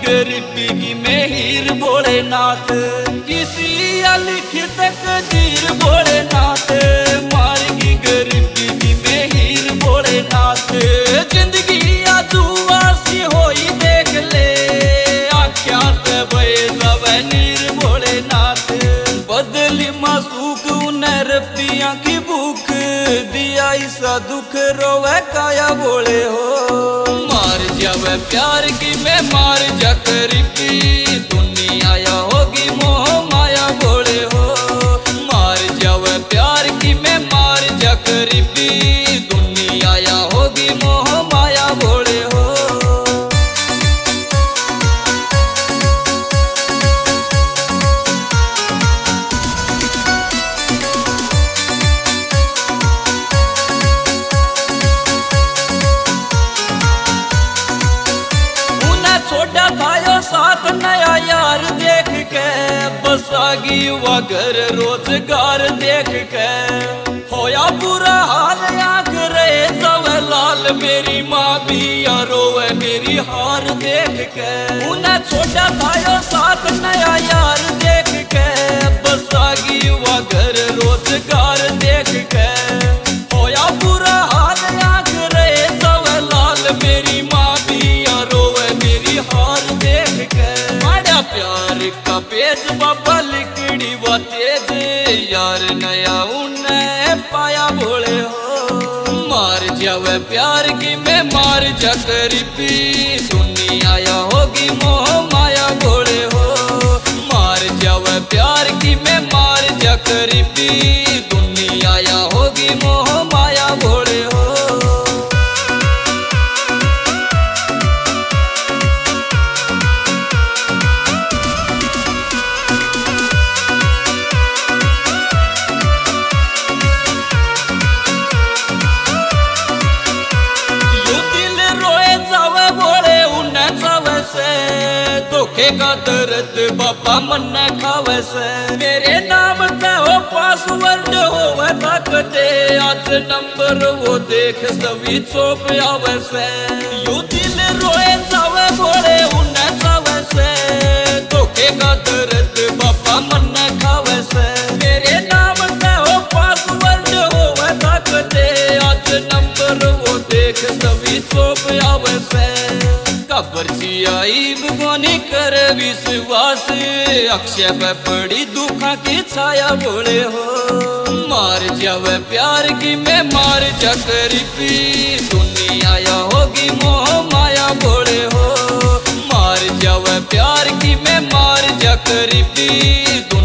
गरीबी की मैं हीर भोलेनाथ, किसी लिख तकदीर भोलेनाथ, मारगी गरीबी की मैं हीर भोलेनाथ। जिंदगी आजुआ सी होई देख ले, आख्या ते भय जावे नीर भोलेनाथ। बदली मासूक उन्हें रबिया की भूख, दिया इसा दुख रोवे काया बोले हो। मार जावे प्यार की मैं मार जा गरीबी, दुनिया या होगी मोह माया बोले हो। मार जावे प्यार की मैं मार जा गरीबी, दुनिया या होगी मोह माया बोले हो। छोटा भायो साथ नया यार देख के, बसागी हुआ घर रोजगार देख के। होया बुरा हाल आंख रहे सवे लाल, मेरी माँ भी रोवे मेरी हार देख के। उन्हें छोटा भायो साथ नया यार देख के, बसागी हुआ घर रोजगार देख के। होया बुरा हाल आंख रहे सवे लाल, मेरी माँ भी रोवे मेरी हार देख के। माड़ा प्यार का पेज बाबा लिकड़ी व तेज, यार नया उन्हें पाया भोले हो। मार जावे प्यार की मैं मार जा गरीबी, दुनिया या होगी मोह माया भोले हो। मार जावे प्यार की मैं मार जा गरीबी, दुनिया या होगी मोह माया भोले हो। धोखे का दर्द बाबा मन खावे से, मेरे नाम पे हो पासवर्ड हो ताकते, आज नंबर वो देख सभी चौप आवे से। यू दिल रोए जावे भोले उन्हें जावे से, धोखे का दर्द बाबा मन खावे से। मेरे नाम पे हो पासवर्ड हो ताकते, आज नंबर वो देख सभी चौप आवे से। खबर आई भगवानी कर विश्वास, अक्षय पे पड़ी दुखा की छाया बोले हो। मार जावे प्यार की मैं मार जा गरीबी, दुनिया या होगी मोह माया बोले हो। मार जावे प्यार की मैं मार जा गरीबी।